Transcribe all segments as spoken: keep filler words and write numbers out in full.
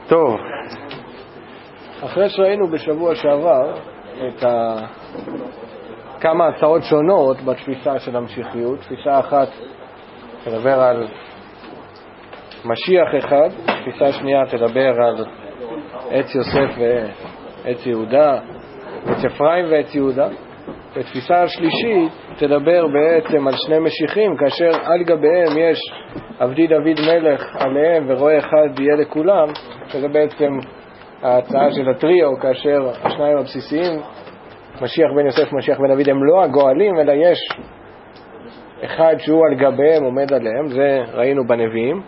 טוב, אחרי שראינו בשבוע שעבר את ה... כמה הצעות שונות בתפיסה של המשיחיות, תפיסה אחת תדבר על משיח אחד, תפיסה שנייה תדבר על עץ יוסף ועץ יהודה, עץ אפרים ועץ יהודה, ותפיסה השלישית תדבר בעצם על שני משיחים, כאשר על גביהם יש עבדי דוד מלך עליהם ורואה אחד יהיה לכולם, שזה בעצם ההצעה של הטריו, כאשר השניים הבסיסיים, משיח בן יוסף ומשיח בן דוד, הם לא הגואלים, אלא יש אחד שהוא על גביהם עומד עליהם, זה ראינו בנביאים.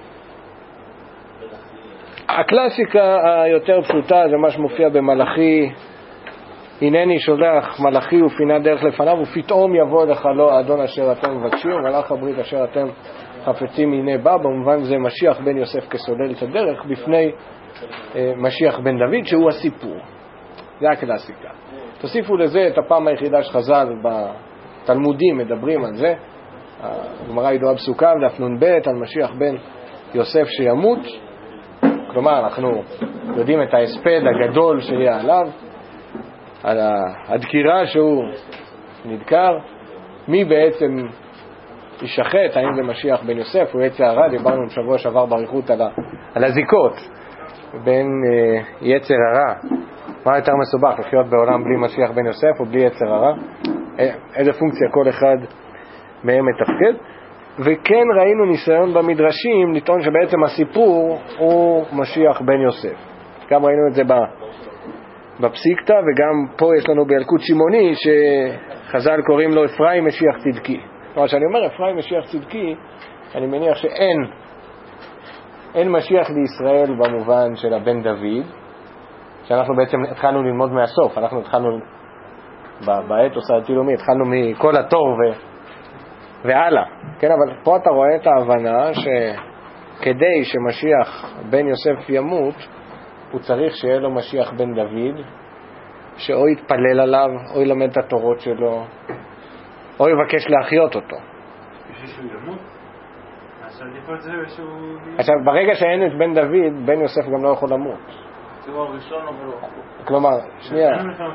הקלאסיקה היותר פשוטה זה מה שמופיע במלאכי, הנני שולח מלאכי ופינה דרך לפניו ופתאום יבוא לך לו האדון אשר אתם מבקשים מלאך הברית אשר אתם חפצים הנה בא. במובן זה משיח בן יוסף כסולל את הדרך בפני אה, משיח בן דוד שהוא הסיפור. זה הקלאסיקה. תוסיפו לזה את הפעם היחידה שחז"ל בתלמודים מדברים על זה, הגמרא ידועה בפסוקה דף נ"ב על משיח בן יוסף שימות, כלומר אנחנו יודעים את ההספד הגדול שיהיה עליו, על הדקירה שהוא נדקר, מי בעצם ישחט, האם זה משיח בן יוסף או יצר הרע. דיברנו בשבוע שעבר באריכות על, על הזיקות בין אה, יצר הרע, מה יותר מסובך לחיות בעולם בלי משיח בן יוסף או בלי יצר הרע, איזה פונקציה כל אחד מהם מתפקד. וכן ראינו ניסיון במדרשים לטעון שבעצם הסיפור הוא משיח בן יוסף, גם ראינו את זה ב בפסיקתא, וגם פה יש לנו בילקוט שמעוני שחז"ל קוראים לו אפרים משיח צדקי. כלומר שאני אומר אפרים משיח צדקי, אני מניח שאין אין משיח לישראל במובן של הבן דוד, שאנחנו בעצם התחלנו ללמוד מהסוף, אנחנו התחלנו באתוס הדתי-לאומי, התחלנו מכל התור ו... והלאה, כן? אבל פה אתה רואה את ההבנה שכדי שמשיח בן יוסף ימות הוא צריך שיהיה לו משיח בן דוד, שאו יתפלל עליו, או ילמד את התורות שלו, או יבקש להחיות אותו. בשביל שהוא ימות? עכשיו לפעול זה שהוא... עכשיו, ברגע שאין את בן דוד, בן יוסף גם לא יכול למות. זה הוא הראשון אבל לא... כלומר, שנייה...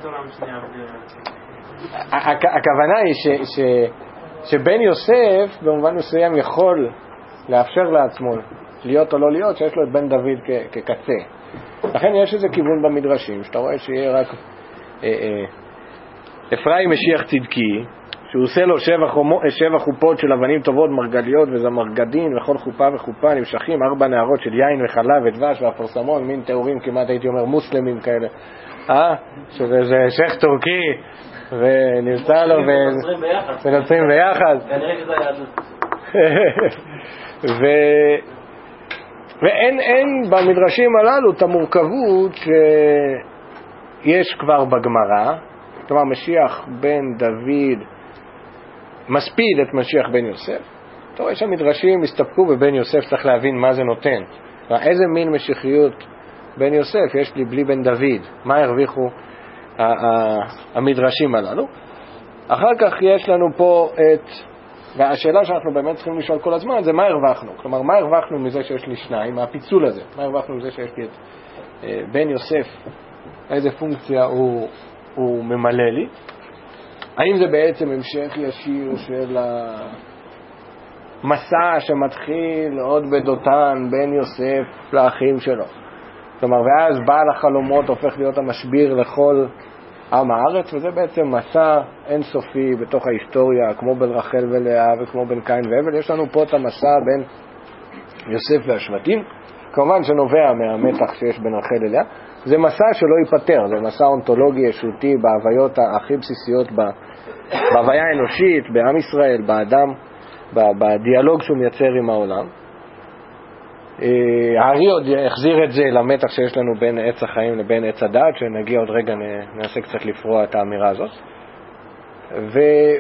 הכוונה היא שבן יוסף במובן מסוים יכול לאפשר לעצמו להיות או לא להיות, שיש לו את בן דוד כקצה. לכן יש איזה כיוון במדרשים, שאתה רואה שיהיה רק אה, אה, אפרים משיח צדקי, שהוא עושה לו שבע, חומו, שבע חופות של אבנים טובות, מרגליות וזמרגדין, וכל חופה וחופה נמשכים ארבע נערות של יין וחלב ודבש ואפרסמון, מין תיאורים כמעט הייתי אומר מוסלמים כאלה, אה? שזה שייך טורקי, ונמצא לו ונוצרים ביחד. כנראה שזה היהדות. ו... ואין אין במדרשים הללו את המורכבות שיש כבר בגמרא. כלומר משיח בן דוד מספיד את משיח בן יוסף. אתה רואה שהמדרשים הסתפקו בבן יוסף, צריך להבין מה זה נותן, איזה מין משיחיות בן יוסף יש לי בלי בן דוד, מה הרוויחו המדרשים הללו. אחר כך יש לנו פה את, והשאלה שאנחנו באמת צריכים לשאול כל הזמן זה מה הרווחנו, כלומר מה הרווחנו מזה שיש לי שניים, מהפיצול הזה, מה הרווחנו מזה שיש לי את אה, בן יוסף, איזה פונקציה הוא, הוא ממלא לי, האם זה בעצם המשך ישיר של המסע שמתחיל עוד בדותן בן יוסף לאחים שלו, כלומר ואז בעל החלומות הופך להיות המשביר לכל עם הארץ, וזה בעצם מסע אינסופי בתוך ההיסטוריה, כמו בין רחל ולאה וכמו בין קין והבל. יש לנו פה את המסע בין יוסף והשבטים, כמובן שנובע מהמתח שיש בין רחל ולאה. זה מסע שלא ייפטר, זה מסע אונתולוגי ישותי בהוויות הכי בסיסיות, בהוויה האנושית, בעם ישראל, באדם, בדיאלוג שהוא מייצר עם העולם. הארי עוד החזיר את זה למתח שיש לנו בין עץ החיים לבין עץ הדעת, שנגיע עוד רגע, ננסה קצת לפרוע את האמירה הזאת. ו...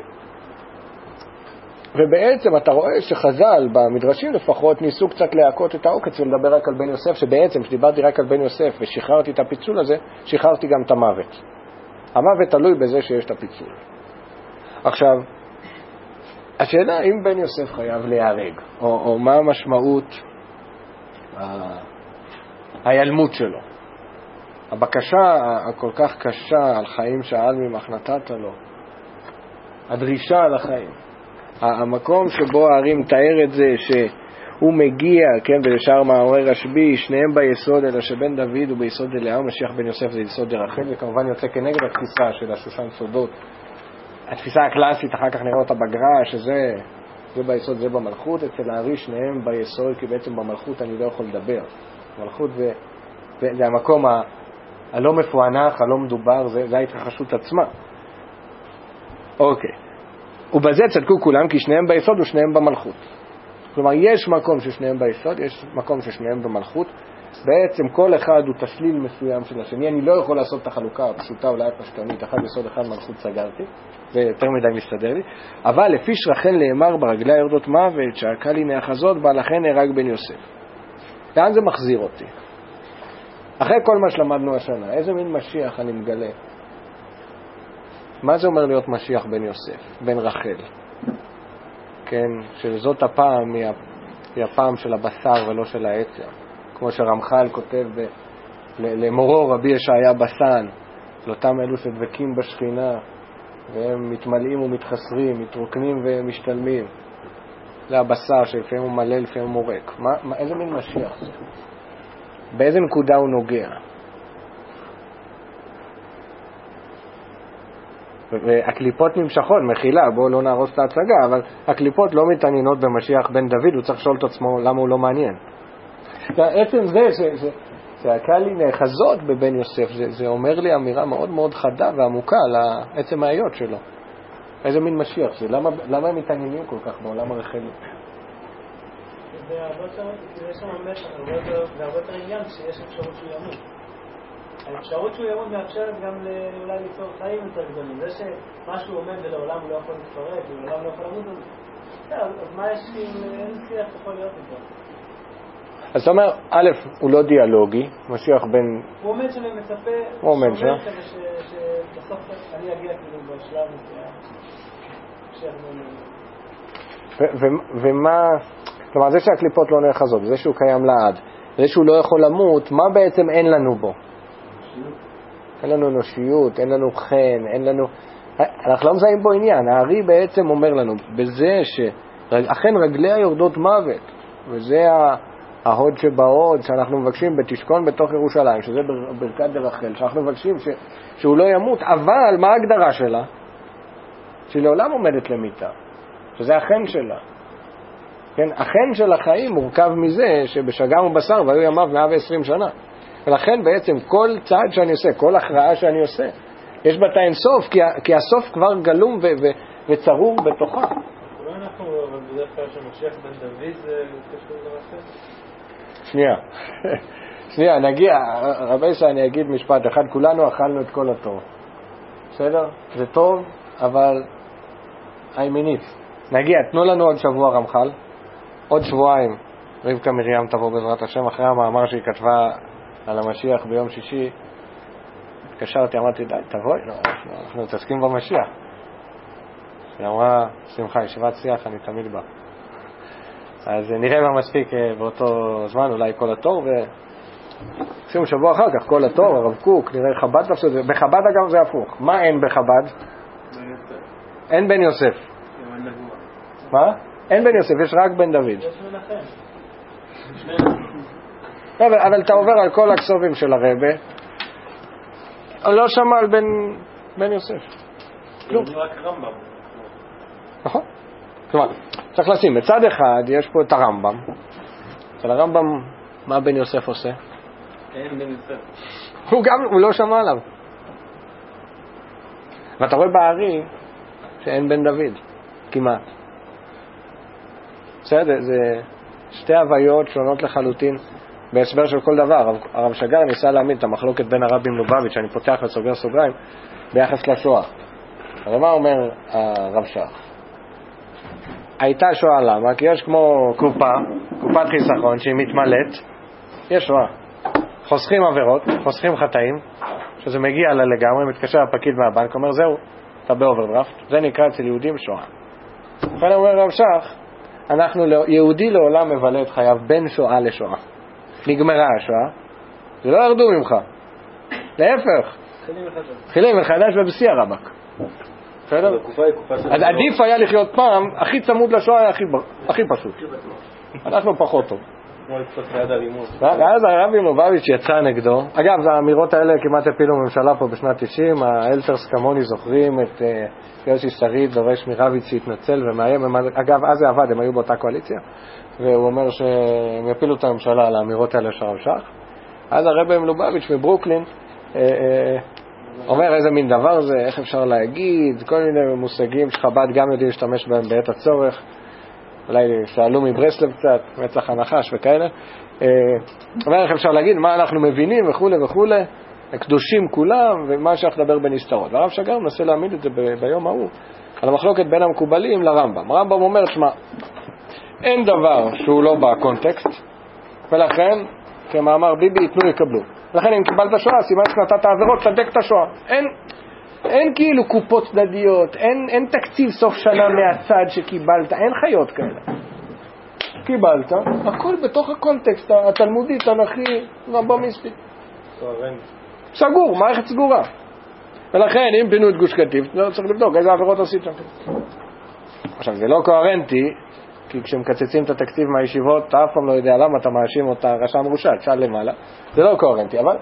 ובעצם אתה רואה שחז"ל במדרשים לפחות ניסו קצת להכות את העוקץ ולדבר רק על בן יוסף, שבעצם שדיברתי רק על בן יוסף ושחררתי את הפיצול הזה, שחררתי גם את המוות. המוות תלוי בזה שיש את הפיצול. עכשיו, השאלה אם בן יוסף חייב להיהרג, או, או מה המשמעות ההיעלמות שלו. הבקשה הכל כך קשה על חיים שאל ממך נתת לו. הדרישה על החיים. המקום שבו הארי מתאר את זה שהוא מגיע, כן, ולשאר מאמרי רשב"י, שניהם ביסוד, אלא שבן דוד הוא ביסוד אליהו, משיח בן יוסף זה יסוד רחל, וכמובן יוצא כנגד התפיסה של השושן סודות. התפיסה הקלאסית, אחר כך נראה אותה בגר"א, שזה זה ביסוד, זה במלכות. אצל הארי שניהם ביסוד, כי בעצם במלכות אני לא יכול לדבר. מלכות זה, זה, זה המקום ה, הלא מפוענח, הלא מדובר, זה, זה ההתרחשות עצמה. אוקיי. ובזה צדקו כולם, כי שניהם ביסוד ושניהם במלכות. כלומר, יש מקום ששניהם ביסוד, יש מקום ששניהם במלכות. בעצם כל אחד הוא תשליל מסוים של השני. אני לא יכול לעשות את החלוקה הפשוטה, אולי הפשטנית, אחד יסוד אחד מלכות סגרתי, זה יותר מדי מסתדר לי. אבל לפי שרחן נאמר ברגלי יורדות מוות, שעקה לי נאחזות בה, לכן נהרג בן יוסף. לאן זה מחזיר אותי? אחרי כל מה שלמדנו השנה, איזה מין משיח אני מגלה? מה זה אומר להיות משיח בן יוסף, בן רחל? כן, שזאת הפעם, היא הפעם של הבשר ולא של העצר. כמו שרמח"ל כותב ב, למורו רבי ישעיה בסן, לאותם אלו שדבקים בשכינה, והם מתמלאים ומתחסרים, מתרוקנים ומשתלמים. זה הבשר שלפעמים הוא מלא, לפעמים הוא מורק. מה, מה, איזה מין משיח זה? באיזה נקודה הוא נוגע? והקליפות נמשכות, מחילה, בואו לא נהרוס את ההצגה, אבל הקליפות לא מתעניינות במשיח בן דוד, הוא צריך לשאול את עצמו למה הוא לא מעניין. בעצם זה, זה, זה, זה הקל לי נאחזות בבן יוסף, זה, זה אומר לי אמירה מאוד מאוד חדה ועמוקה על עצם ההיות שלו. איזה מין משיח זה? למה, למה הם מתעניינים כל כך בעולם הרחלי? זה הרבה יותר מתח, זה הרבה יותר עניין שיש אפשרות שהוא ימות. האפשרות שהוא ימות מאפשרת גם אולי ליצור חיים יותר גדולים. זה שמשהו עומד ולעולם הוא לא יכול להתפרק, ולעולם לא יכול למות, אז מה יש אם אין שיח יכול להיות איתו? אז זאת אומרת, א', הוא לא דיאלוגי, משיח בן... הוא עומד שאני מצפה... הוא עומד שם. שבסוף אני אגיע כאילו בשלב מסוים. ומה... כלומר, זה שהקליפות לא נאחזות, זה שהוא קיים לעד, זה שהוא לא יכול למות, מה בעצם אין לנו בו? אין לנו אנושיות, אין לנו חן, אין לנו... אנחנו לא מזהים בו עניין. הארי בעצם אומר לנו, בזה שאכן רגליה יורדות מוות, וזה ההוד שבהוד שאנחנו מבקשים בתשכון בתוך ירושלים, שזה ברכת דרחל, שאנחנו מבקשים ש... שהוא לא ימות, אבל מה ההגדרה שלה? שהיא לעולם עומדת למיטה, שזה החן שלה. כן, החן של החיים מורכב מזה שבשגם ובשר והיו ימיו מאה ועשרים שנה. ולכן בעצם כל צעד שאני עושה, כל הכרעה שאני עושה, יש בה את האינסוף, כי, כי הסוף כבר גלום ו, ו, וצרור בתוכה. אולי אנחנו, אבל בדרך כלל שמשיח בן דוד זה קשור לרחל? שנייה, שנייה, נגיע, רבי שאני אגיד משפט אחד, כולנו אכלנו את כל התור. בסדר? זה טוב, אבל הימינית. נגיע, תנו לנו עוד שבוע רמח"ל, עוד שבועיים, רבקה מרים תבוא בעזרת השם, אחרי המאמר שהיא כתבה על המשיח ביום שישי, התקשרתי, אמרתי, די, תבואי, לא, אנחנו מתעסקים במשיח. היא אמרה, שמחה, ישיבת שיח, אני תמיד בא. אז נראה מה מספיק באותו זמן, אולי כל התור, ועשינו שבוע אחר כך, כל התור, הרב קוק, נראה חב"ד תפסו את זה. בחב"ד אגב זה הפוך. מה אין בחב"ד? אין בן יוסף. מה? אין בן יוסף, יש רק בן דוד. יש מנחם. אבל, אבל אתה עובר על כל הכסובים של הרבה, לא שמע על בן, בן יוסף. כלום. זה רק רמב"ם. נכון. כלומר, צריך לשים, מצד אחד יש פה את הרמב"ם. אצל הרמב"ם, מה בן יוסף עושה? אין בן יוסף. הוא גם, הוא לא שמע עליו. ואתה רואה בארי שאין בן דוד, כמעט. בסדר, זה שתי הוויות שונות לחלוטין בהסבר של כל דבר. הרב, הרב שגר ניסה להעמיד את המחלוקת בין הרבי מלובביץ', שאני פותח וסוגר סוגריים, ביחס לשואה. אבל מה אומר הרב שך? הייתה שואה למה? כי יש כמו קופה, קופת חיסכון שהיא מתמלאת, יש שואה. חוסכים עבירות, חוסכים חטאים, שזה מגיע לה לגמרי, מתקשר הפקיד מהבנק, אומר זהו, אתה באוברדרפט, זה נקרא אצל יהודים שואה. לכן אומר הרב שך, אנחנו, יהודי לעולם מבלה את חייו בין שואה לשואה. נגמרה השואה, זה לא ירדו ממך. להפך. תחילים מחדש ובשיא הרבק. בסדר? אז עדיף היה לחיות פעם, הכי צמוד לשואה היה הכי פשוט. אנחנו פחות טוב. ואז הרבי מלובביץ' יצא נגדו. אגב, האמירות האלה כמעט הפילו ממשלה פה בשנת תשעים. האלתרס כמוני זוכרים את יוסי שריד דורש מרביץ שהתנצל ומאיים. אגב, אז זה עבד, הם היו באותה קואליציה, והוא אומר שהם יפילו את הממשלה על האמירות האלה של הרב שך. אז הרבי מלובביץ' מברוקלין אומר איזה מין דבר זה, איך אפשר להגיד, כל מיני מושגים שחב"ד גם יודעים להשתמש בהם בעת הצורך. אולי שאלו מברסלב קצת, מצח הנחש וכאלה. אומר איך אפשר להגיד מה אנחנו מבינים וכו' וכו', הקדושים כולם, ומה שאנחנו לדבר בנסתרות. והרב שגר מנסה להעמיד את זה ב- ביום ההוא, על המחלוקת בין המקובלים לרמב"ם. הרמב"ם אומר, שמה, אין דבר שהוא לא בקונטקסט, ולכן, כמאמר ביבי, יתנו יקבלו. לכן אם קיבלת שואה, סימן שנתת העבירות, צדק את השואה. אין, אין כאילו קופות צדדיות, אין, אין תקציב סוף שנה מהצד שקיבלת, אין חיות כאלה. קיבלת, הכל בתוך הקונטקסט התלמודי, תנכי, רמב"מיסטי. סגור, מערכת סגורה. ולכן אם פינו את גוש קטיף, צריך לבדוק איזה עבירות עשית שם. עכשיו זה לא קוהרנטי, כי כשמקצצים את התקציב מהישיבות, אתה אף פעם לא יודע למה אתה מאשים אותה רשע מרושע, תשאל למעלה. זה לא קוהרנטי, אבל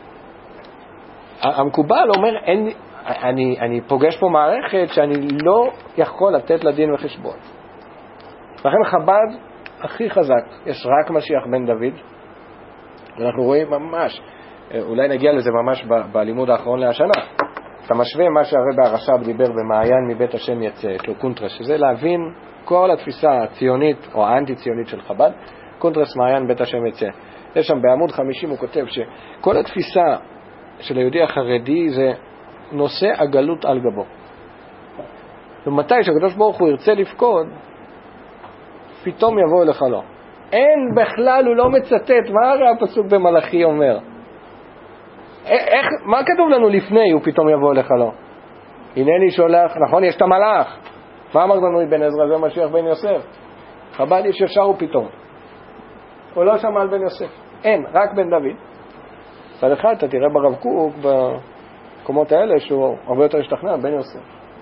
המקובל אומר, אין, אני, אני פוגש פה מערכת שאני לא יכול לתת לה דין וחשבון. לכן חב"ד הכי חזק, יש רק משיח בן דוד, ואנחנו רואים ממש, אולי נגיע לזה ממש ב- בלימוד האחרון להשנה. אתה משווה מה שהרבי הרש"ב דיבר במעיין מבית השם יצא, יש לו קונטרס, שזה להבין כל התפיסה הציונית או האנטי-ציונית של חב"ד, קונטרס מעיין בית השם יצא. יש שם בעמוד חמישים הוא כותב שכל התפיסה של היהודי החרדי זה נושא הגלות על גבו. ומתי שהקדוש ברוך הוא ירצה לפקוד, פתאום יבוא אליך לא. אין בכלל, הוא לא מצטט, מה הרי הפסוק במלאכי אומר? איך, מה כתוב לנו לפני הוא פתאום יבוא אליך לא? הנני שולח, נכון, יש את המלאך. מה אמר לנו בן עזרא, זה משיח בן יוסף? חב"ד יש ישר הוא פתאום. הוא לא שמע על בן יוסף. אין, רק בן דוד. צד אחד אתה תראה ברב קוק, במקומות האלה, שהוא הרבה יותר השתכנע, בן יוסף.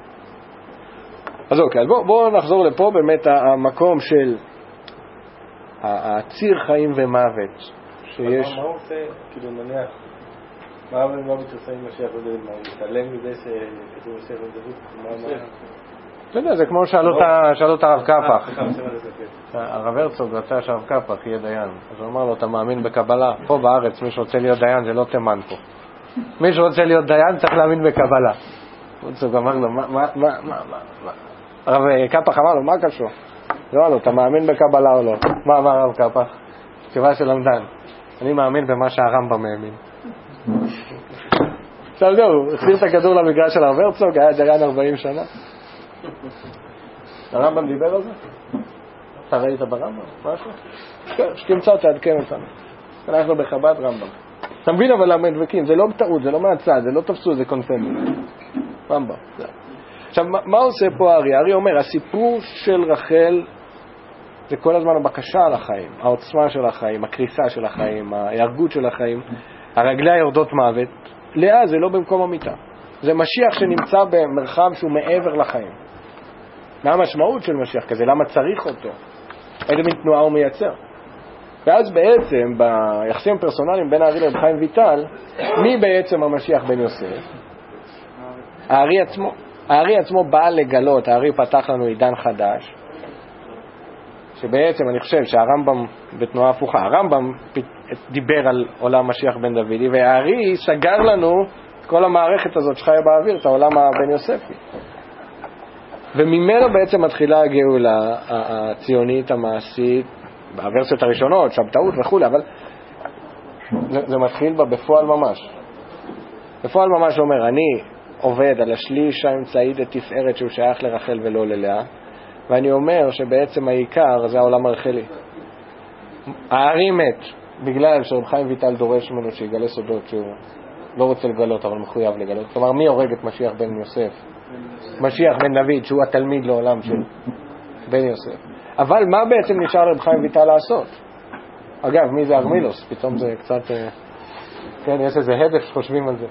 אז אוקיי, אז בואו בוא נחזור לפה, באמת המקום של הציר חיים ומוות שיש. מה הוא עושה, כאילו נניח, מה הוא עושה עם משיח בן דוד? מה הוא מתעלם מזה שכתוב משיח בן דוד? לא יודע, זה כמו שאלו את הרב קפח. הרב הרצוג רצה שהרב קפח יהיה דיין, אז הוא אמר לו, אתה מאמין בקבלה? פה בארץ מי שרוצה להיות דיין זה לא תימן פה. מי שרוצה להיות דיין צריך להאמין בקבלה. הרצוג אמר לו, מה, מה, מה, מה, מה? הרב קפח אמר לו, מה קשור? זה אמר לו, אתה מאמין בקבלה או לא? מה אמר הרב קפח? תשובה של עמדן, אני מאמין במה שהרמב"ם מאמין. עכשיו זהו, הוא החזיר את הכדור למגרש של הרב הרצוג, היה דיין ארבעים שנה. הרמב"ם דיבר על זה? אתה ראית ברמב"ם? משהו? שתמצא תעדכן אותנו. אנחנו בחב"ד רמב"ם. אתה מבין אבל למה דבקים? זה לא טעות, זה לא מהצד, זה לא תפסו, זה קונפנדוס. רמב"ם. עכשיו, מה עושה פה הארי? הארי אומר, הסיפור של רחל זה כל הזמן הבקשה על החיים, העוצמה של החיים, הקריסה של החיים, ההרגות של החיים, הרגלי יורדות מוות. לאה זה לא במקום המיטה. זה משיח שנמצא במרחב שהוא מעבר לחיים. מה המשמעות של משיח כזה? למה צריך אותו? איזה מין תנועה הוא מייצר? ואז בעצם ביחסים פרסונליים בין הארי לרב חיים ויטל, מי בעצם המשיח בן יוסף? הארי עצמו. הארי עצמו בא לגלות, הארי פתח לנו עידן חדש, שבעצם אני חושב שהרמב"ם בתנועה הפוכה, הרמב"ם דיבר על עולם משיח בן דודי, והארי סגר לנו כל המערכת הזאת שחיה באוויר, את העולם הבן יוספי. וממנו בעצם מתחילה הגאולה הציונית, המעשית, בוורסיות הראשונות, שבתאות וכו', אבל זה, זה מתחיל בה בפועל ממש. בפועל ממש אומר, אני עובד על השליש האמצעי לתפארת שהוא שייך לרחל ולא ללאה, ואני אומר שבעצם העיקר זה העולם הרחלי. הארי מת, בגלל שרב חיים ויטל דורש ממנו שיגלה סודות שהוא לא רוצה לגלות, אבל מחויב לגלות. כלומר, מי הורג את משיח בן יוסף? משיח בן דוד, שהוא התלמיד לעולם של בן יוסף. אבל מה בעצם נשאר רב חיים ויטל לעשות? אגב, מי זה ארמילוס? פתאום זה קצת כן, יש איזה הדף שחושבים על זה.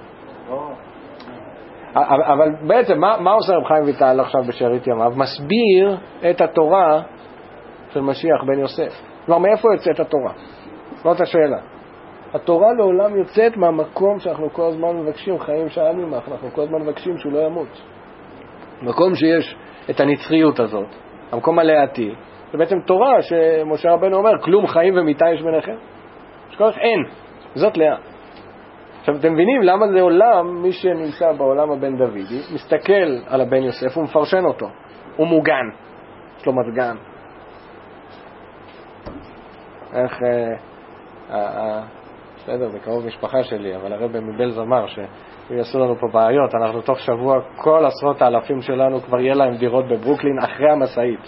אבל בעצם, מה, מה עושה רב חיים ויטל עכשיו בשארית ימיו? מסביר את התורה של משיח בן יוסף. כלומר, מאיפה יוצאת התורה? זאת השאלה. התורה לעולם יוצאת מהמקום שאנחנו כל הזמן מבקשים, חיים שאל ממך, אנחנו כל הזמן מבקשים שהוא לא ימות. מקום שיש את הנצחיות הזאת, המקום הלאתי, זה בעצם תורה שמשה רבנו אומר, כלום חיים ומיתה יש ביניכם. שכוח אין, זאת לאה. עכשיו אתם מבינים למה זה עולם, מי שנמצא בעולם הבן דוידי, מסתכל על הבן יוסף ומפרשן אותו, הוא מוגן, יש לו מזגן. איך, אה, אה, בסדר, זה קרוב משפחה שלי, אבל הרב מבלז אמר שאם יעשו לנו פה בעיות, אנחנו תוך שבוע, כל עשרות האלפים שלנו כבר יהיה להם דירות בברוקלין אחרי המסעית.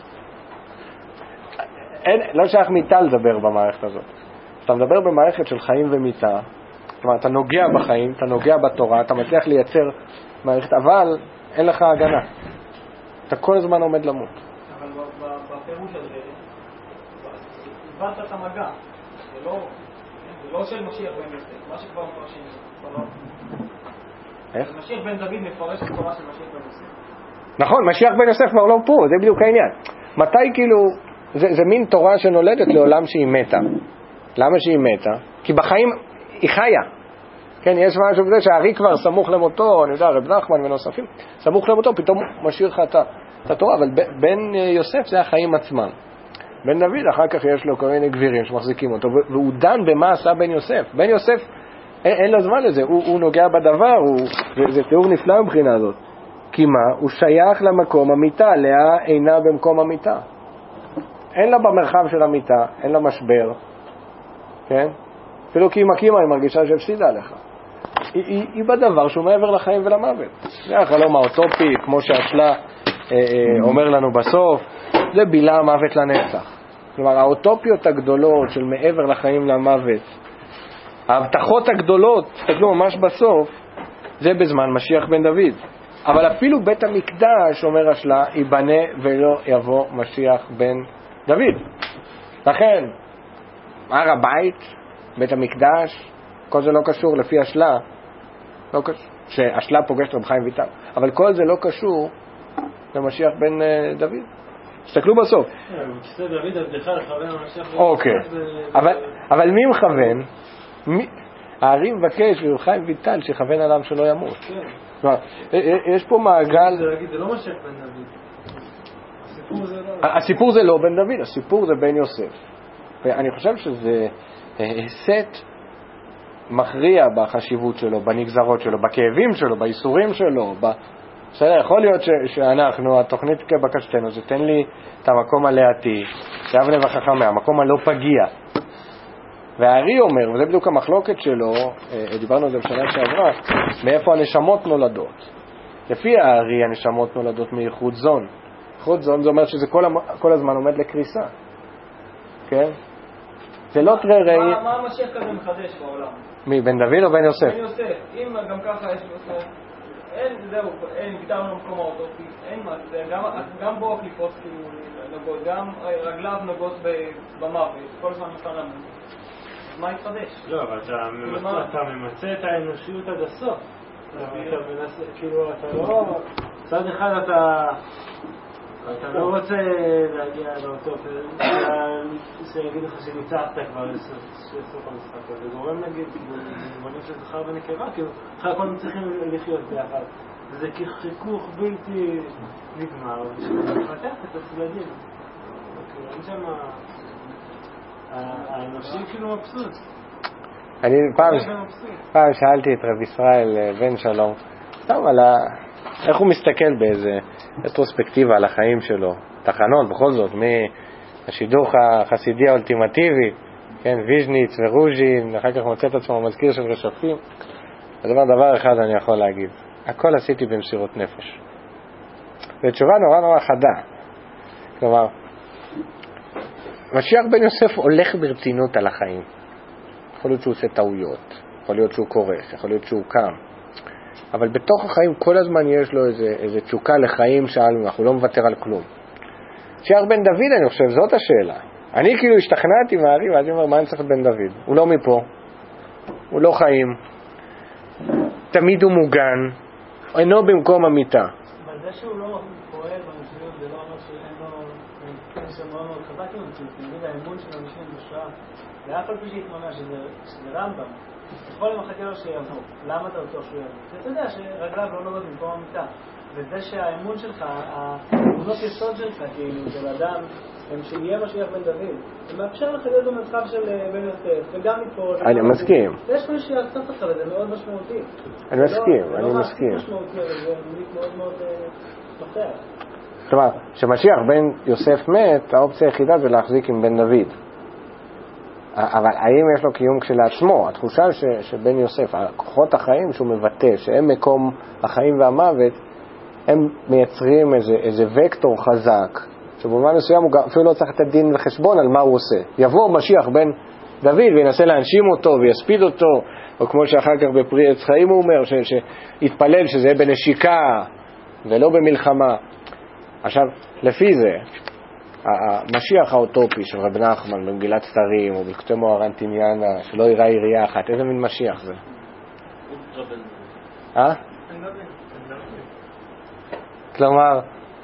אין, לא שייך מיטה לדבר במערכת הזאת. אתה מדבר במערכת של חיים ומיטה, כלומר, אתה נוגע בחיים, אתה נוגע בתורה, אתה מצליח לייצר מערכת, אבל אין לך הגנה. אתה כל הזמן עומד למות. אבל בפירוש הזה, הבנת את המגע. זה לא, זה לא של משיח בן יוסף, מה שכבר מפרשים. איך? משיח בן דוד מפרש את תורה של משיח בן יוסף. נכון, משיח בן יוסף כבר לא פה, זה בדיוק העניין. מתי כאילו, זה, זה מין תורה שנולדת לעולם שהיא מתה. למה שהיא מתה? כי בחיים היא חיה. כן, יש משהו בזה שהארי כבר סמוך למותו, אני יודע, רב נחמן ונוספים, סמוך למותו, פתאום משאיר לך את התורה, אבל בן יוסף זה החיים עצמם. בן דוד, אחר כך יש לו כל מיני גבירים שמחזיקים אותו, והוא דן במה עשה בן יוסף. בן יוסף, אין, אין לו זמן לזה, הוא, הוא נוגע בדבר, הוא, זה, זה תיאור נפלא מבחינה הזאת. כי מה? הוא שייך למקום המיטה, לאה אינה במקום המיטה. אין לה במרחב של המיטה, אין לה משבר, כן? אפילו כי היא מקימה, היא מרגישה שהפסידה עליך. היא, היא, היא בדבר שהוא מעבר לחיים ולמוות. זה החלום האוטופי, כמו שהשלה אה, אה, אומר לנו בסוף, זה בילה המוות לנצח. כלומר, האוטופיות הגדולות של מעבר לחיים למוות, ההבטחות הגדולות, תסתכלו ממש בסוף, זה בזמן משיח בן דוד. אבל אפילו בית המקדש, אומר השלה, ייבנה ולא יבוא משיח בן דוד. לכן, הר הבית, בית המקדש, כל זה לא קשור לפי השלה, לא קשור, שהשלה פוגשת רב חיים ויטל, אבל כל זה לא קשור למשיח בן דוד. תסתכלו בסוף. אוקיי, אבל מי מכוון? הארי מבקש רב חיים ויטל שיכוון עליו שלא ימות. יש פה מעגל. זה לא משיח בן דוד. הסיפור זה לא בן דוד, הסיפור זה בן יוסף. ואני חושב שזה סט מכריע בחשיבות שלו, בנגזרות שלו, בכאבים שלו, באיסורים שלו. בסדר, יכול להיות שאנחנו, התוכנית כבקשתנו, זה תן לי את המקום הלאתי, שאבנה וחכמי, המקום הלא פגיע. והארי אומר, וזה בדיוק המחלוקת שלו, דיברנו על זה בשנה שעברה, מאיפה הנשמות נולדות. לפי הארי הנשמות נולדות מייחוד זון. ייחוד זון זה אומר שזה כל, כל הזמן עומד לקריסה. כן? זה לא תראה ראי... מה, מה המשיח כזה מחדש בעולם? מי, בן דוד או בן יוסף? בן יוסף. אם גם ככה יש לו... אין, זהו, אין, ויתרנו למקום האוטופי, אין מה, גם, גם בו הקליפות כאילו נוגעות, גם רגליו נוגעות במוות, כל הזמן נפן למות. אז מה יתחדש? לא, אבל אתה ממצא את האנושיות עד הסוף. אתה מנסה, כאילו, אתה לא... צד אחד אתה... אתה לא רוצה להגיע לאוטופי, שיגיד לך שניצחת כבר לסוף המשחק, זה גורם נגיד, בנים של זכר ונקבה, כאילו, אחרי הכל צריכים לחיות ביחד. זה כחיכוך בלתי נגמר, שמפתח את הצדדים. אין שם... האנושי כאילו מבסוט. אני פעם, פעם שאלתי את רב ישראל בן שלום, סתם על ה... איך הוא מסתכל באיזה רטרוספקטיבה על החיים שלו, תחנות בכל זאת, מהשידוך החסידי האולטימטיבי, כן, ויז'ניץ ורוז'ין, אחר כך מוצא את עצמו מזכיר של רשפים. אז דבר, דבר אחד אני יכול להגיד, הכל עשיתי במסירות נפש. ותשובה נורא נורא חדה. כלומר, משיח בן יוסף הולך ברצינות על החיים. יכול להיות שהוא עושה טעויות, יכול להיות שהוא קורס, יכול להיות שהוא קם. אבל בתוך החיים כל הזמן יש לו איזה, איזה תשוקה לחיים שאלנו, אנחנו לא מוותר על כלום. משיח בן דוד, אני חושב, זאת השאלה. אני כאילו השתכנעתי מהארי, ואז אני אומר, מה אני צריך בן דוד? הוא לא מפה. הוא הוא לא חיים, תמיד הוא מוגן, אינו במקום המיטה. אבל זה שהוא לא פועל במציאות, זה לא אומר שאין לו קשר מאוד מאוד חזק עם המציאות, נגיד האמון של אנשים בשואה, ואף על פי שהתמונה שזה רמב"ם, יכול למחכה לו שיבוא, למה אתה בטוח שהוא יבוא? אתה יודע שרגליו לא נוגעות במקום המיטה, וזה שהאמון שלך, האמונות יסוד שלך, כאילו, של אדם, הם שיהיה משיח בן דוד, זה מאפשר לך להיות במרחב של בן יוסף, וגם מפה... אני מסכים. יש משהו שיעצוף אותך, וזה מאוד משמעותי. אני מסכים, אני מסכים. זה לא משמעותי, אבל זה מאוד מאוד נוכח. כלומר, כשמשיח בן יוסף מת, האופציה היחידה זה להחזיק עם בן דוד. אבל האם יש לו קיום כשלעצמו? התחושה ש, שבן יוסף, כוחות החיים שהוא מבטא, שהם מקום החיים והמוות, הם מייצרים איזה, איזה וקטור חזק, שבמובן מסוים הוא אפילו לא צריך לתת דין וחשבון על מה הוא עושה. יבוא משיח בן דוד וינסה להנשים אותו ויספיד אותו, או כמו שאחר כך בפרי עץ חיים הוא אומר, ש, שיתפלל שזה יהיה בנשיקה ולא במלחמה. עכשיו, לפי זה, המשיח האוטופי של רב נחמן במגילת סתרים או בקצה מוהר"ן תניאנה שלא יראה ירייה אחת, איזה מין משיח זה? אה? כלומר,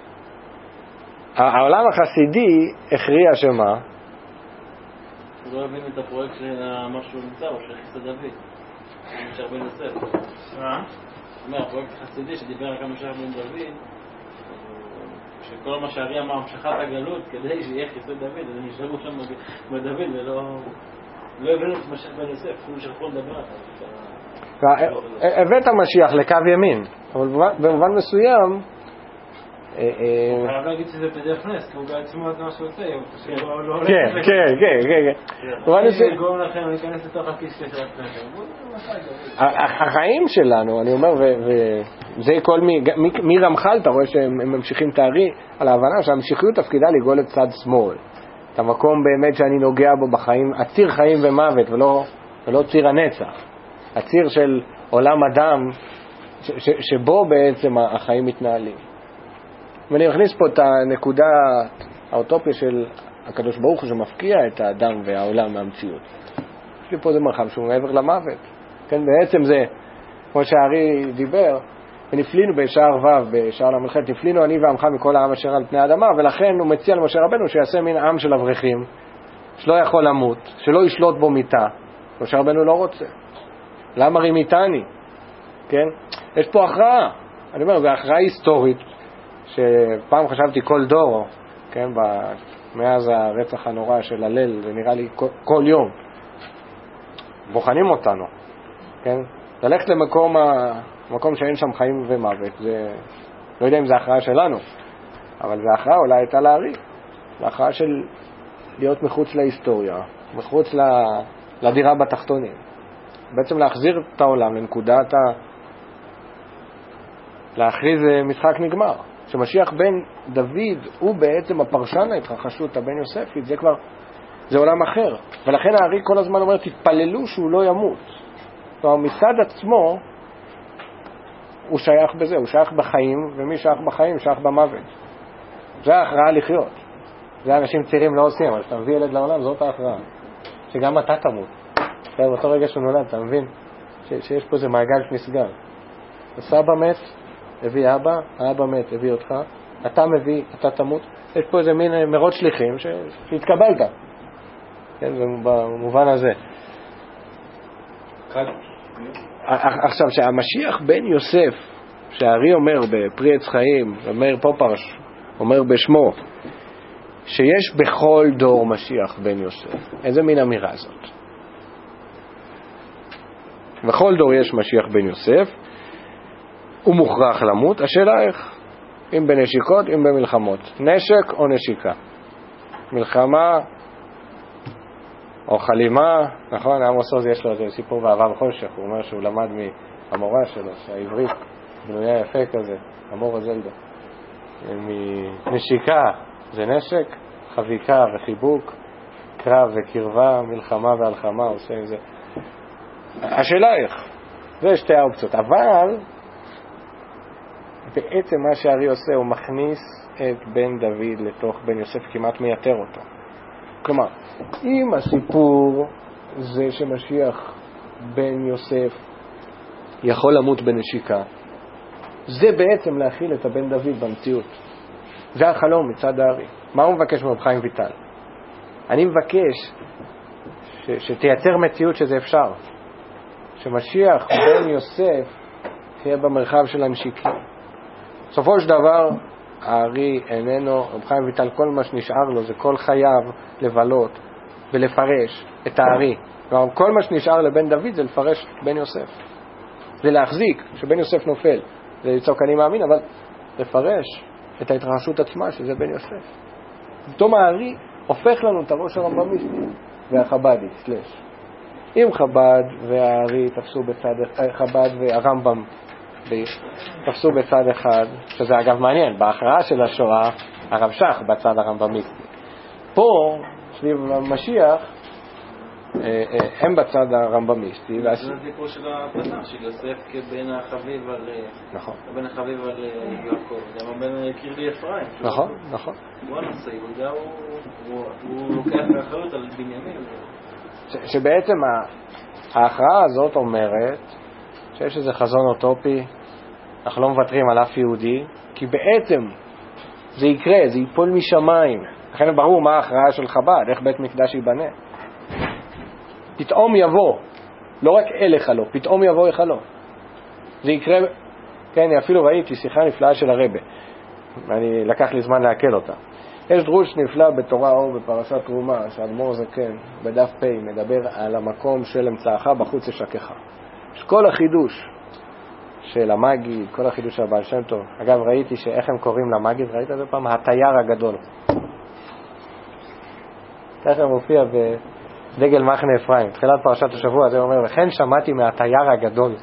העולם החסידי הכריע שמה? הוא לא הבין את הפרויקט של משהו נמצא או של חיסד דוד משיח בן יוסף. מה? זאת אומרת, הפרויקט החסידי שדיבר רק על משיח בן דוד, שכל מה שהארי אמר, המשכת הגלות כדי שיהיה חיסד דוד, אז הם נשארו שם בדוד ולא הבינו את משיח בן יוסף, אפילו שיכול לדבר עליו. הבאת משיח לקו ימין, אבל במובן מסוים הוא חייב להגיד שזה בדרך נס, כי הוא בעצמו את מה שהוא עושה. כן, כן, כן, כן. אני גורם לכם להיכנס לתוך הכיס של עצמכם. החיים שלנו, אני אומר, וזה כל מי רמח"ל, אתה רואה שהם ממשיכים תארי על ההבנה שהמשיכיות תפקידה לגאול את צד שמאל. את המקום באמת שאני נוגע בו בחיים, הציר חיים ומוות, ולא ציר הנצח. הציר של עולם אדם, שבו בעצם החיים מתנהלים. ואני מכניס פה את הנקודה האוטופיה של הקדוש ברוך הוא שמפקיע את האדם והעולם מהמציאות. יש לי פה זה מרחב שהוא מעבר למוות. כן, בעצם זה, כמו שהארי דיבר, ונפלינו בשער ו' בשער למלכת, נפלינו אני ועמך מכל העם אשר על פני האדמה, ולכן הוא מציע למשה רבנו שיעשה מין עם של אברכים, שלא יכול למות, שלא ישלוט בו מיטה. משה רבנו לא רוצה. למה רימיתני? כן? יש פה הכרעה. אני אומר, זו הכרעה היסטורית, שפעם חשבתי כל דור, כן, מאז הרצח הנורא של הלל, זה נראה לי כל, כל יום בוחנים אותנו, כן, ללכת למקום המקום שאין שם חיים ומוות, זה לא יודע אם זה הכרעה שלנו, אבל זה הכרעה אולי הייתה להארי, זה הכרעה של להיות מחוץ להיסטוריה, מחוץ לדירה בתחתונים, בעצם להחזיר את העולם לנקודת ה... להכריז משחק נגמר. שמשיח בן דוד הוא בעצם הפרשן ההתרחשות הבן יוספית, זה כבר, זה עולם אחר. ולכן הארי כל הזמן אומר, תתפללו שהוא לא ימות. כלומר, מצד עצמו, הוא שייך בזה, הוא שייך בחיים, ומי שייך בחיים, שייך במוות. זה ההכרעה לחיות. זה אנשים צעירים לא עושים, אבל כשאתה מביא ילד לעולם, זאת ההכרעה. שגם אתה תמות. באותו רגע שהוא נולד, אתה מבין? ש- שיש פה איזה מעגל שנסגר. הסבא מת, הביא אבא, האבא מת, הביא אותך, אתה מביא, אתה תמות, יש פה איזה מין מרות שליחים ש... שהתקבלת. כן, זה במובן הזה. עכשיו, שהמשיח בן יוסף, שהארי אומר בפרי עץ חיים, אומר פופרש, אומר בשמו, שיש בכל דור משיח בן יוסף. איזה מין אמירה זאת? בכל דור יש משיח בן יוסף, הוא מוכרח למות, השאלה איך, אם בנשיקות, אם במלחמות, נשק או נשיקה, מלחמה או חלימה, נכון, עמוס עוז יש לו איזה סיפור באהבה וחושך, הוא אומר שהוא למד מהמורה שלו, שהעברית בנויה יפה כזה, המורה זלדה, מנשיקה זה נשק, חביקה וחיבוק, קרב וקרבה, מלחמה והלחמה, עושה את זה. השאלה איך, זה שתי האופציות, אבל בעצם מה שהארי עושה, הוא מכניס את בן דוד לתוך בן יוסף, כמעט מייתר אותו. כלומר, אם הסיפור זה שמשיח בן יוסף יכול למות בנשיקה, זה בעצם להכיל את הבן דוד במציאות. זה החלום מצד הארי. מה הוא מבקש מרב חיים ויטל? אני מבקש ש- שתייצר מציאות שזה אפשר, שמשיח בן יוסף תהיה במרחב של הנשיקים. בסופו של דבר הארי איננו, רב חיים ויטל כל מה שנשאר לו זה כל חייו לבלות ולפרש את הארי. כלומר, כל מה שנשאר לבן דוד זה לפרש בן יוסף, זה להחזיק שבן יוסף נופל, זה לצעוק אני מאמין, אבל לפרש את ההתרחשות עצמה שזה בן יוסף. פתאום הארי הופך לנו את הראש הרמב"מיסטי והחב"די, סלש. אם חב"ד והארי תפסו בצד, חב"ד והרמב"ם תפסו בצד אחד, שזה אגב מעניין, בהכרעה של השואה הרב שך בצד הרמב"מיסטי. פה סביב המשיח הם בצד הרמב"מיסטי. זה הסיפור של התנ"ך, של יוסף כבן החביב על נכון. בן החביב על יעקב, גם הבן קירלי אפרים. נכון, נכון. הוא הנושא, הוא לוקח האחריות על בנימין. שבעצם ההכרעה הזאת אומרת שיש איזה חזון אוטופי, אנחנו לא מוותרים על אף יהודי, כי בעצם זה יקרה, זה ייפול משמיים. לכן ברור מה ההכרעה של חב"ד, איך בית מקדש ייבנה. פתאום יבוא, לא רק אליך לא, פתאום יבוא איך לא. זה יקרה, כן, אפילו ראיתי שיחה נפלאה של הרבי, ואני לקח לי זמן להקל אותה. יש דרוש נפלא בתורה אור בפרשת תרומה, שאדמו"ר זקן בדף פ' מדבר על המקום של אמצעך בחוץ ישקך. יש כל החידוש של המגיד, כל החידוש של הבעל שם טוב. אגב, ראיתי שאיך הם קוראים למגיד, ראית את זה פעם? התייר הגדול. ככה מופיע בדגל מחנה אפרים, תחילת פרשת השבוע, זה אומר, וכן שמעתי מהתייר הגדול.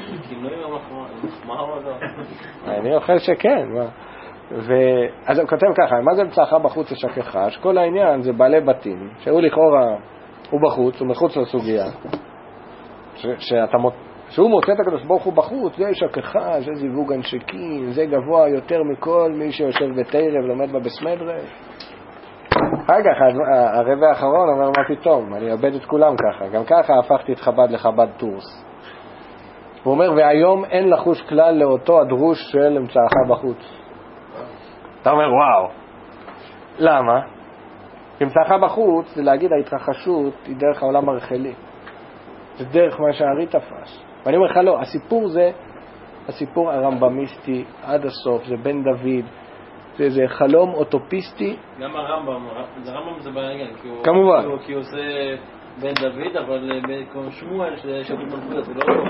אני אוכל שכן, מה? אז הוא כותב ככה, מה זה אמצעך בחוץ ישקך? שכל העניין זה בעלי בתים, שהוא לכאורה, הוא בחוץ, הוא מחוץ לסוגיה, שאתה מות... שהוא מוצא את הקדוש ברוך הוא בחוץ, זה ישקך, זה זיווג הנשקים, זה גבוה יותר מכל מי שיושב בתרא ולומד בבסמדרש. אחר כך הרבי האחרון אומר, מה פתאום, אני אאבד את כולם ככה, גם ככה הפכתי את חב"ד לחב"ד טורס. הוא אומר, והיום אין לחוש כלל לאותו הדרוש של אמצעך בחוץ. אתה אומר, וואו, למה? אמצעך בחוץ זה להגיד ההתרחשות היא דרך העולם הרחלי, זה דרך מה שהארי תפס. ואני אומר לך לא, הסיפור זה הסיפור הרמב"מיסטי עד הסוף, זה בן דוד, זה, זה חלום אוטופיסטי. גם הרמב"ם, זה הרמב"ם זה בעניין, כי הוא, כמובן. כי הוא, כי הוא עושה בן דוד, אבל כמו שמואל שזה מלכות, זה לא...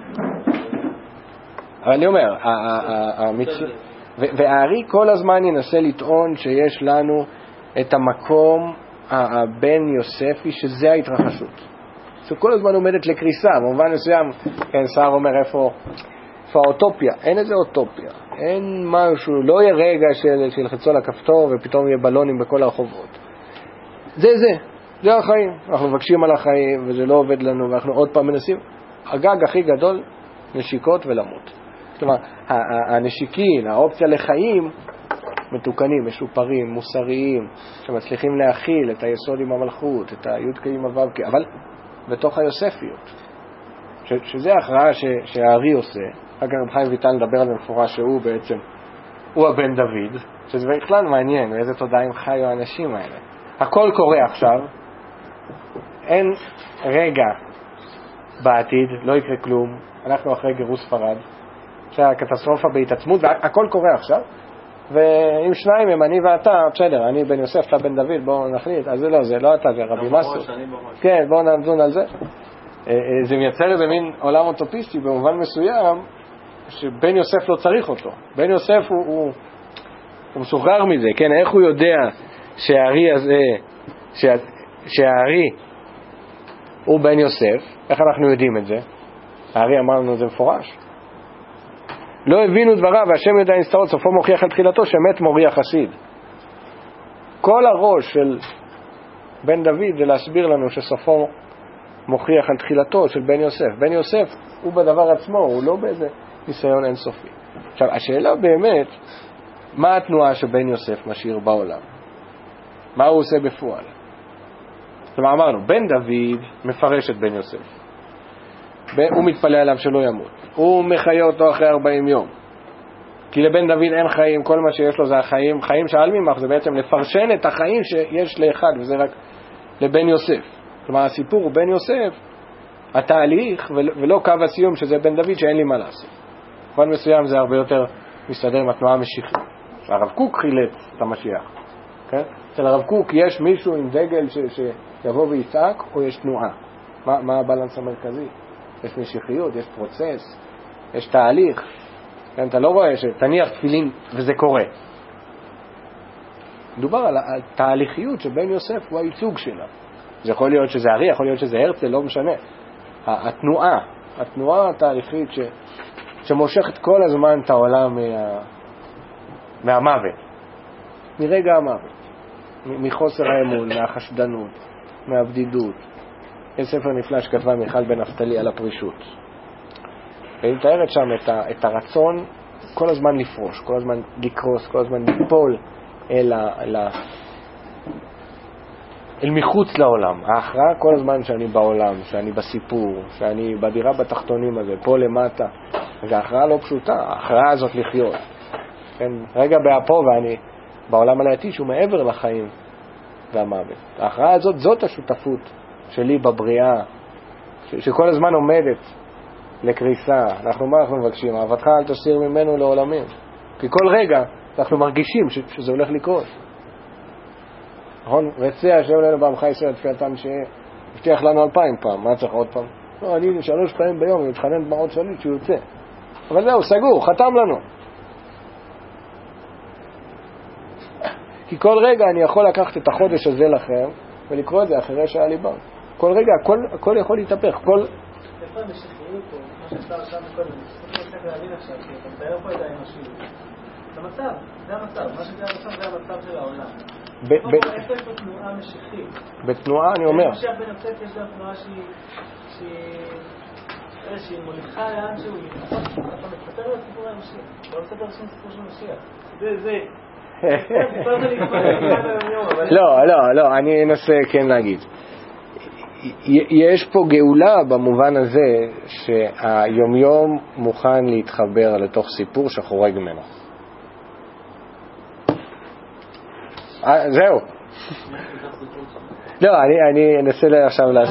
אבל אני אומר, המצווה... והארי כל הזמן ינסה לטעון שיש לנו את המקום הבן יוספי, שזה ההתרחשות. שכל הזמן עומדת לקריסה, במובן מסוים, כן, שר אומר איפה, איפה האוטופיה, אין איזה אוטופיה, אין משהו, לא יהיה רגע של, שילחצו לכפתור ופתאום יהיה בלונים בכל הרחובות. זה זה, זה החיים, אנחנו מבקשים על החיים וזה לא עובד לנו ואנחנו עוד פעם מנסים, הגג הכי גדול, נשיקות ולמות. כלומר, הנשיקין, האופציה לחיים, מתוקנים, משופרים, מוסריים, שמצליחים להכיל את היסוד עם המלכות, את היוד עם הוו, אבל בתוך היוספיות, ש, שזה ההכרעה ש, שהארי עושה. אגב, רב חיים ויטל נדבר על מפורש שהוא בעצם, הוא הבן דוד, שזה בכלל מעניין, ואיזה תודעה חיו האנשים האלה. הכל קורה עכשיו, אין רגע בעתיד, לא יקרה כלום, אנחנו אחרי גירוש ספרד, שהקטסטרופה בהתעצמות, והכל קורה עכשיו, ואם שניים הם אני ואתה, בסדר, אני בן יוסף, אתה בן דוד, בואו נחליט, אז זה לא, זה לא אתה, זה רבי מסו. כן, בואו נדון על זה. זה מייצר איזה מין עולם אוטופיסטי במובן מסוים, שבן יוסף לא צריך אותו. בן יוסף הוא, הוא, הוא משוחרר מזה, כן? איך הוא יודע שהארי הזה, שה, שהארי הוא בן יוסף, איך אנחנו יודעים את זה? הארי אמר לנו את זה מפורש. לא הבינו דבריו, והשם יודע נסתרות, סופו מוכיח על תחילתו, שמת מורי החסיד. כל הראש של בן דוד זה להסביר לנו שסופו מוכיח על תחילתו של בן יוסף. בן יוסף הוא בדבר עצמו, הוא לא באיזה ניסיון אינסופי. עכשיו, השאלה באמת, מה התנועה שבן יוסף משאיר בעולם? מה הוא עושה בפועל? זאת אומרת, אמרנו, בן דוד מפרש את בן יוסף. הוא מתפלל עליו שלא ימות. הוא מחיה אותו אחרי ארבעים יום. כי לבן דוד אין חיים, כל מה שיש לו זה החיים. חיים שעל ממך זה בעצם לפרשן את החיים שיש לאחד, וזה רק לבן יוסף. כלומר, הסיפור הוא בן יוסף, התהליך, ולא קו הסיום שזה בן דוד שאין לי מה לעשות. במובן מסוים זה הרבה יותר מסתדר עם התנועה המשיחית. הרב קוק חילץ את המשיח. כן? אצל הרב קוק יש מישהו עם דגל ש, שיבוא ויצעק, או יש תנועה? מה, מה הבלנס המרכזי? יש משיחיות, יש פרוצס, יש תהליך. כן? אתה לא רואה שתניח תפילין וזה קורה. מדובר על, על תהליכיות שבן יוסף הוא הייצוג שלה. זה יכול להיות שזה ארי, יכול להיות שזה הרצל, לא משנה. התנועה, התנועה התהליכית ש, שמושכת כל הזמן את העולם מה, מהמוות, מרגע המוות, מחוסר האמון, מהחשדנות, מהבדידות. יש ספר נפלא שכתבה מיכל בן נפתלי על הפרישות. והיא מתארת שם את, ה, את הרצון כל הזמן לפרוש, כל הזמן לקרוס, כל הזמן ליפול אל, ה, אל, ה, אל מחוץ לעולם. ההכרעה כל הזמן שאני בעולם, שאני בסיפור, שאני בדירה בתחתונים הזה, פה למטה. זו הכרעה לא פשוטה, ההכרעה הזאת לחיות. כן? רגע באפו ואני בעולם הלעתי שהוא מעבר לחיים והמוות. ההכרעה הזאת, זאת השותפות שלי בבריאה, ש- שכל הזמן עומדת לקריסה. אנחנו מה אנחנו מבקשים? אהבתך אל תסיר ממנו לעולמים. כי כל רגע אנחנו מרגישים ש- שזה הולך לקרות. נכון? רצה השם לנו בעמך ישראל תפילתם שהבטיח לנו אלפיים פעם. מה צריך עוד פעם? לא, אני שלוש פעמים ביום אני מתחנן דמעות שליט שהוא יוצא. אבל זהו, סגור, חתם לנו. כי כל רגע אני יכול לקחת את החודש הזה לכם ולקרוא את זה אחרי שעה ליבם. כל רגע, הכל, הכל יכול להתהפך. כל... איפה המשיחיות פה? מה שאתה עכשיו מקודם, אני צריך להבין עכשיו, כי אתה מתאר פה את האנושיות. זה המצב, זה המצב. מה שזה המצב זה המצב של העולם. איפה יש פה תנועה משיחית? בתנועה אני אומר. במשיח בן יוסף יש גם תנועה שהיא מוליכה לאן שהוא. אתה מספר על הסיפור האנושי. אתה לא מספר על סיפור של משיח. זה, זה. לא, לא, לא, אני אנסה כן להגיד. יש פה גאולה במובן הזה שהיומיום מוכן להתחבר לתוך סיפור שחורג ממנו. זהו. לא, אני אנסה עכשיו להסביר.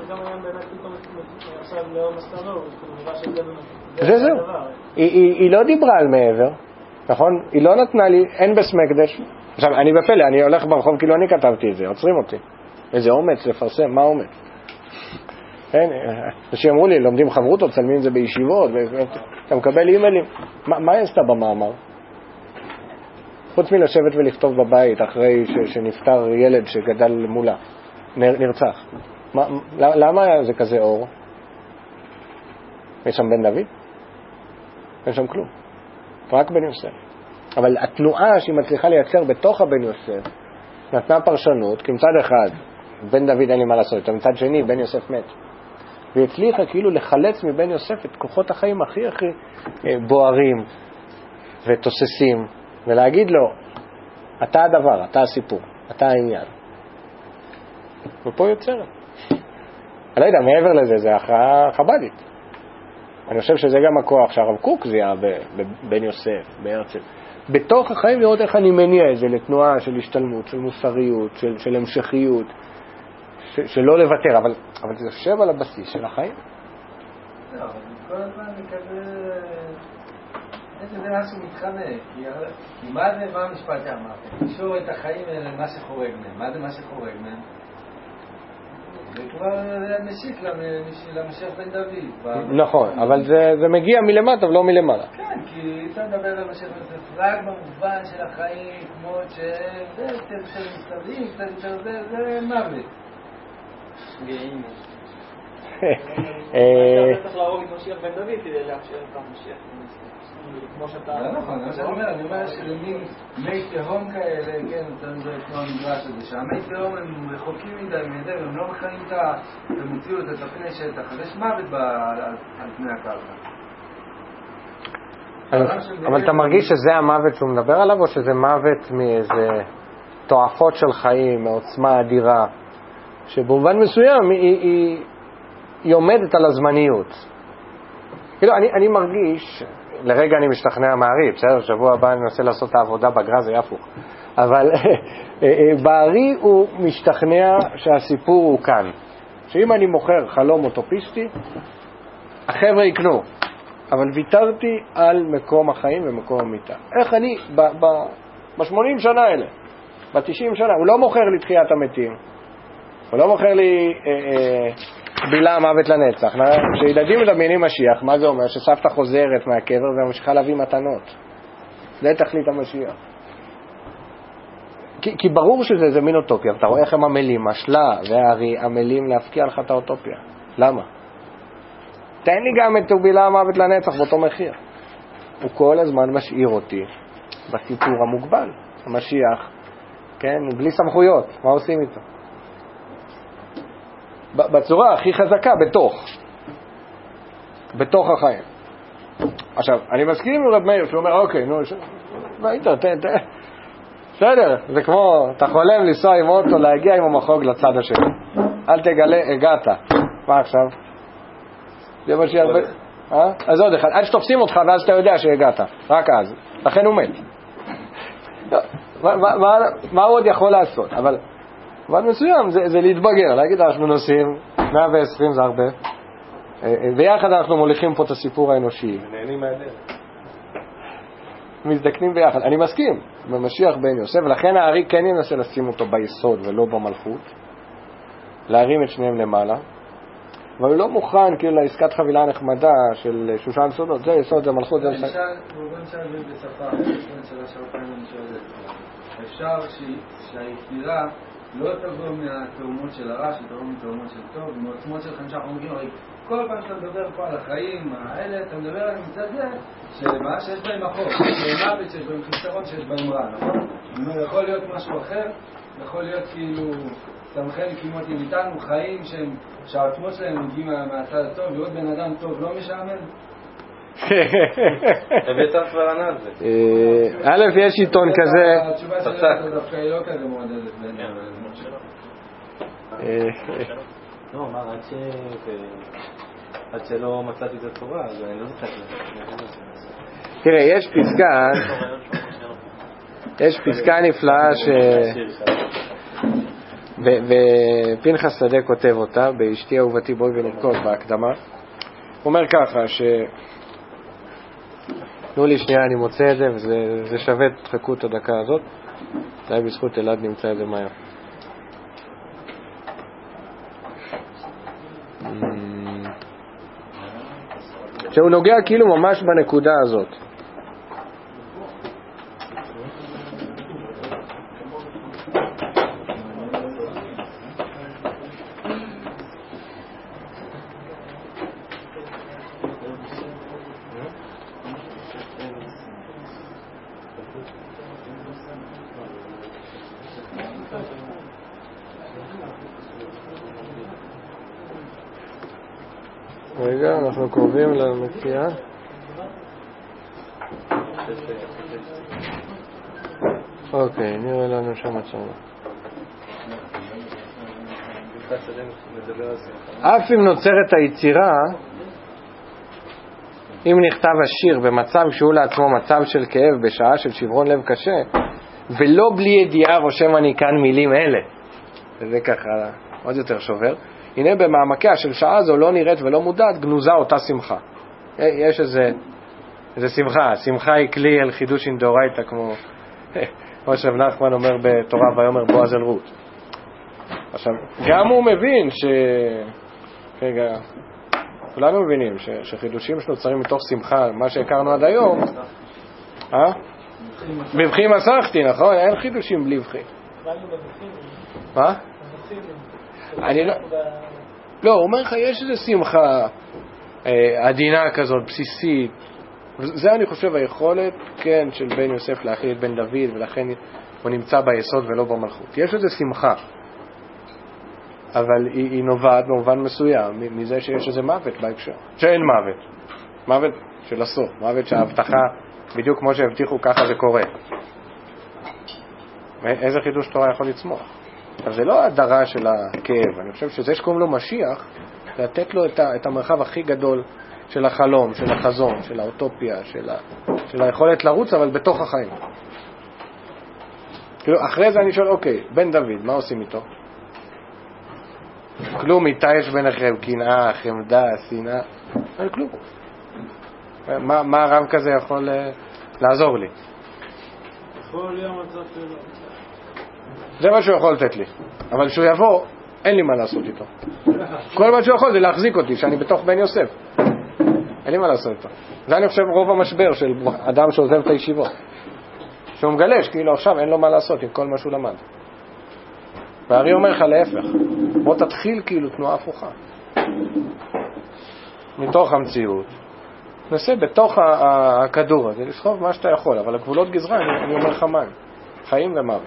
זה זהו. היא לא דיברה על מעבר. נכון? היא לא נתנה לי, אין בסמקדש. עכשיו, אני בפלא, אני הולך ברחוב כאילו אני כתבתי את זה, עוצרים אותי. איזה אומץ לפרסם, מה אומץ? כן, אנשים אמרו לי, לומדים חברותות, צלמים את זה בישיבות, אתה מקבל אימיילים. מה היא עשתה במאמר? חוץ מלשבת ולכתוב בבית אחרי שנפטר ילד שגדל מולה, נרצח. למה זה כזה אור? יש שם בן דוד? אין שם כלום. רק בן יוסף. אבל התנועה שהיא מצליחה לייצר בתוך הבן יוסף נתנה פרשנות, כי מצד אחד בן דוד אין לי מה לעשות, מצד שני בן יוסף מת. והיא הצליחה כאילו לחלץ מבן יוסף את כוחות החיים הכי הכי בוערים ותוססים, ולהגיד לו, אתה הדבר, אתה הסיפור, אתה העניין. ופה יוצרת. אני לא יודע, מעבר לזה, זה הכרעה חבדית. אני חושב שזה גם הכוח שהרב קוק זיהה בבן יוסף, בהרצל. בתוך החיים לראות איך אני מניע את זה לתנועה של השתלמות, של מוסריות, של, של המשכיות, ש, שלא לוותר, אבל, אבל זה יושב על הבסיס של החיים. לא, אבל כל הזמן מכזה... איזה זה משהו מתחנק, כי מה זה, מה המשפט שאמרת? קשור את החיים למה שחורג מהם. מה זה מה שחורג מהם? זה כבר משיק למשיח בן דוד. נכון, אבל זה מגיע מלמטה ולא מלמעלה. כן, כי אתה מדבר על משיח בן דוד רק במובן של החיים, כמו שהם, זה קצת יותר מסתרדים, קצת יותר זה מוות. גאים. אתה צריך להרוג את משיח בן דוד כדי לאפשר את המשיח. כמו שאתה... לא נכון, מה שאני אומר, אני אומר שלמין מי תהום כאלה, כן, זה כמו המדרש הזה, שהמי תהום הם רחוקים מדי, הם לא מכנים את המציאות, את הפני שטח, אז יש מוות על פני הקרקע. אבל אתה מרגיש שזה המוות שהוא מדבר עליו, או שזה מוות מאיזה תועפות של חיים, מעוצמה אדירה, שבמובן מסוים היא היא עומדת על הזמניות. כאילו, אני, אני מרגיש, לרגע אני משתכנע מערי, בסדר, שבוע הבא אני מנסה לעשות את העבודה בגרה, זה יפוך. אבל בערי הוא משתכנע שהסיפור הוא כאן. שאם אני מוכר חלום אוטופיסטי, החבר'ה יקנו. אבל ויתרתי על מקום החיים ומקום המיטה. איך אני, ב-שמונים שנה האלה, ב-תשעים שנה, הוא לא מוכר לי תחיית המתים. הוא לא מוכר לי אה, אה, בילה מוות לנצח. כשילדים מדמיינים משיח, מה זה אומר? שסבתא חוזרת מהקבר וממשיכה להביא מתנות. זה תכלית המשיח. כי, כי ברור שזה זה מין אוטופיה. אתה רואה איך הם עמלים, השלה והארי עמלים להפקיע לך את האוטופיה. למה? תן לי גם את בילה מוות לנצח באותו מחיר. הוא כל הזמן משאיר אותי בסיפור המוגבל. המשיח, כן? בלי סמכויות. מה עושים איתו? בצורה הכי חזקה, בתוך. בתוך החיים. עכשיו, אני מסכים עם רב מאיר, שהוא אומר, אוקיי, נו, ראית, תן, תן. בסדר, זה כמו, אתה חולם לנסוע עם אוטו, להגיע עם המחוג לצד השני. אל תגלה, הגעת. מה עכשיו? זה מה שהרבה... אה? אז עוד אחד, עד שתופסים אותך, ואז אתה יודע שהגעת. רק אז. לכן הוא מת. מה, מה, מה, מה הוא עוד יכול לעשות? אבל... אבל מסוים זה, זה להתבגר, להגיד אנחנו נוסעים, מאה ועשרים זה הרבה, ויחד אנחנו מוליכים פה את הסיפור האנושי. נהנים מהדרך. מזדקנים ביחד. אני מסכים, במשיח בן יוסף, ולכן הארי כן ינסה לשים אותו ביסוד ולא במלכות, להרים את שניהם למעלה, אבל הוא לא מוכן כאילו לעסקת חבילה נחמדה של שושן סודות, זה יסוד, זה מלכות, זה אפשר, הוא גם שאל בשפה, אפשר שהיצירה לא תבוא מהתאומות של הרע, שתבוא מתאומות של טוב, מעוצמות של חמישה חומרים. הרי כל פעם שאתה מדבר פה על החיים האלה, אתה מדבר על מצד זה, שמה שיש בהם החוק, שיש בהם מוות, שיש בהם חיסרון, שיש בהם רע, נכון? זאת אומרת, יכול להיות משהו אחר, יכול להיות כאילו, סמכן כמות עם איתנו חיים שהם, שהעוצמות שלהם מגיעים מהצד הטוב, להיות בן אדם טוב לא משעמם? אביתר כבר ענה על זה. א', יש עיתון כזה. התשובה שלנו דווקא היא לא כזה מועדדת בעניין. לא, מה, עד שלא מצאתי את התורה, אז אני לא זוכר. תראה, יש פסקה, יש פסקה נפלאה ש... ופנחס שדה כותב אותה, באשתי אהובתי בואי ונרקוד בהקדמה. הוא אומר ככה, ש... תנו לי שנייה, אני מוצא את זה, וזה שווה, תחכו את הדקה הזאת. אולי בזכות אלעד נמצא את זה מהר. שהוא נוגע כאילו ממש בנקודה הזאת. רגע, אנחנו קרובים למציאה. אוקיי, נראה לנו שם עצמנו. אף אם נוצרת היצירה, אם נכתב השיר במצב שהוא לעצמו מצב של כאב בשעה של שברון לב קשה, ולא בלי ידיעה רושם אני כאן מילים אלה, וזה ככה עוד יותר שובר, הנה במעמקיה של שעה זו לא נראית ולא מודעת, גנוזה אותה שמחה. יש איזה, איזה שמחה, שמחה היא כלי על חידוש אינדורייתא, כמו כמו שרב נחמן אומר בתורה ויאמר בועז אל רות. עכשיו, גם הוא מבין ש... רגע, כולנו מבינים ש... שחידושים שנוצרים מתוך שמחה, מה שהכרנו עד היום, אה? בבכי מסכתי, נכון? אין חידושים בלי בכי. מה? אני לא... לא, הוא אומר לך, יש איזו שמחה עדינה כזאת, בסיסית. זה אני חושב היכולת, כן, של בן יוסף להכיל את בן דוד, ולכן הוא נמצא ביסוד ולא במלכות. יש איזו שמחה, אבל היא, היא נובעת במובן מסוים מזה שיש איזה מוות בהקשר. שאין מוות. מוות של הסוף. מוות שההבטחה, בדיוק כמו שהבטיחו, ככה זה קורה. איזה חידוש תורה יכול לצמוח? אבל זה לא הדרה של הכאב. אני חושב שזה שקוראים לו משיח, לתת לו את, ה, את המרחב הכי גדול של החלום, של החזון, של האוטופיה, של, ה, של היכולת לרוץ, אבל בתוך החיים. כאילו, אחרי זה אני שואל, אוקיי, בן דוד, מה עושים איתו? כלום, איתה יש ביניכם, קנאה, חמדה, שנאה, אין כלום. מה, מה הרב כזה יכול uh, לעזור לי? כל יום מצב שלו. זה מה שהוא יכול לתת לי. אבל כשהוא יבוא, אין לי מה לעשות איתו. כל מה שהוא יכול זה להחזיק אותי, שאני בתוך בן יוסף. אין לי מה לעשות איתו. זה אני חושב רוב המשבר של אדם שעוזב את הישיבות. שהוא מגלש, כאילו עכשיו אין לו מה לעשות עם כל מה שהוא למד. והארי אומר לך להפך, בוא תתחיל כאילו תנועה הפוכה. מתוך המציאות. נסה בתוך הכדור הזה, לסחוב מה שאתה יכול, אבל הגבולות גזרה, אני, אני אומר לך מה, חיים ומוות.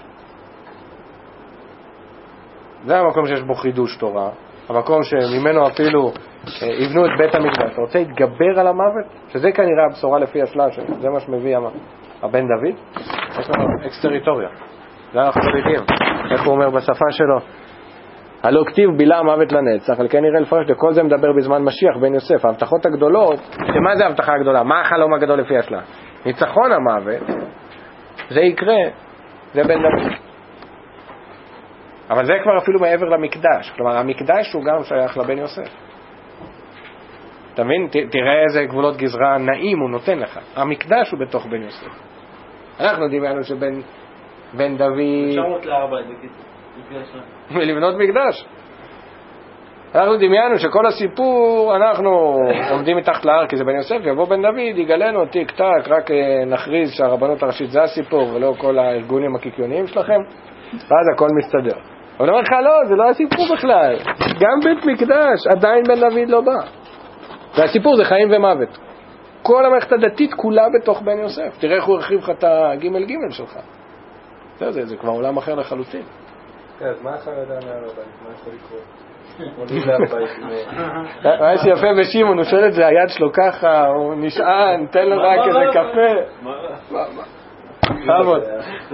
זה המקום שיש בו חידוש תורה, המקום שממנו אפילו יבנו את בית המקדש. אתה רוצה להתגבר על המוות? שזה כנראה הבשורה לפי השלב, שזה מה שמביא הבן דוד, יש לנו אקסטריטוריה. זה אנחנו יודעים. איך הוא אומר בשפה שלו? הלא כתיב בילה המוות לנצח, על כן נראה לפרש, וכל זה מדבר בזמן משיח בן יוסף. ההבטחות הגדולות, מה זה ההבטחה הגדולה? מה החלום הגדול לפי השלב? ניצחון המוות, זה יקרה, זה בן דוד. אבל זה כבר אפילו מעבר למקדש. כלומר, המקדש הוא גם שייך לבן יוסף. אתה מבין? ת, תראה איזה גבולות גזרה נעים הוא נותן לך. המקדש הוא בתוך בן יוסף. אנחנו דמיינו שבן בן דוד... אפשרות לארבע, ולבנות מקדש. אנחנו דמיינו שכל הסיפור, אנחנו עומדים מתחת להר כי זה בן יוסף, יבוא בן דוד, יגלנו, טיק טק, רק נכריז שהרבנות הראשית זה הסיפור, ולא כל הארגונים הקיקיוניים שלכם, ואז הכל מסתדר. אבל אני אומר לך, לא, זה לא הסיפור בכלל. גם בית מקדש, עדיין בן דוד לא בא. והסיפור זה חיים ומוות. כל המערכת הדתית כולה בתוך בן יוסף. תראה איך הוא הרחיב לך את הגימל גימל שלך. זה, זה, זה כבר עולם אחר לחלוטין. כן, אז מה החרדה מהר הבית? מה יכול לקרות? מה שיפה בשימון, הוא שואל את זה, היד שלו ככה, הוא נשען, תן לו רק איזה קפה. חמוד.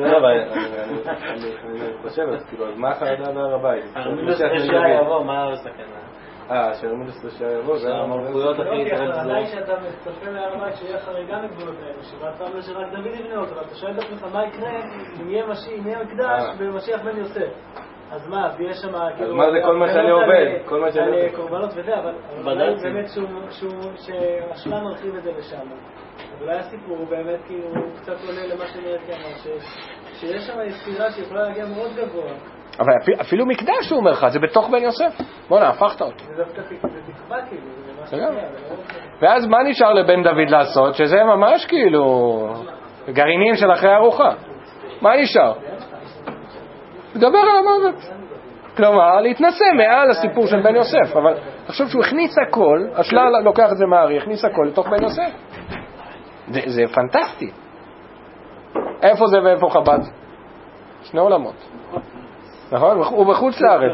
אני חושב, אז כאילו, אז מה החרדה מהר הבית? הרמילוס רשעה יבוא, מה הסכנה? אה, שהרמילוס רשעה יבוא, זה המלכויות הכי לא, כי החרדה היא שאתה מצפה מהר הבית שיהיה חריגה מגבולות האנושי, ואתה אומר שרק דוד יבנה אותו, ואתה שואל את עצמך מה יקרה אם יהיה מקדש במשיח בן יוסף. אז מה, ויש שם כאילו... אז מה זה כל מה שאני עובד? כל מה שאני עובד. על קורבנות וזה, אבל אולי באמת שהשלם מרחיב את זה לשם. אולי הסיפור הוא באמת כאילו קצת עולה למה שנראית כאמר, שיש שם יצירה שיכולה להגיע מאוד גבוה. אבל אפילו מקדש הוא אומר לך, זה בתוך בן יוסף. בוא נה, הפכת אותו. זה דווקא תקווה כאילו, זה מה שנראה. ואז מה נשאר לבן דוד לעשות? שזה ממש כאילו גרעינים של אחרי ארוחה. מה נשאר? לדבר על המוות. כלומר, להתנסה מעל הסיפור של בן יוסף. אבל תחשוב שהוא הכניס הכל, השלל לוקח את זה מהארי, הכניס הכל לתוך בן יוסף. זה, זה פנטסטי. איפה זה ואיפה חב"ד? שני עולמות. נכון? הוא בחוץ לארץ.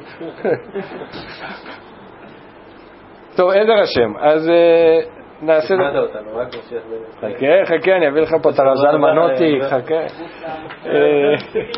טוב, עזר השם. אז נעשה... נדע אותנו, רק משיח בן יוסף. חכה, חכה, אני אביא לך פה את הרז"ל מנוטי, חכה.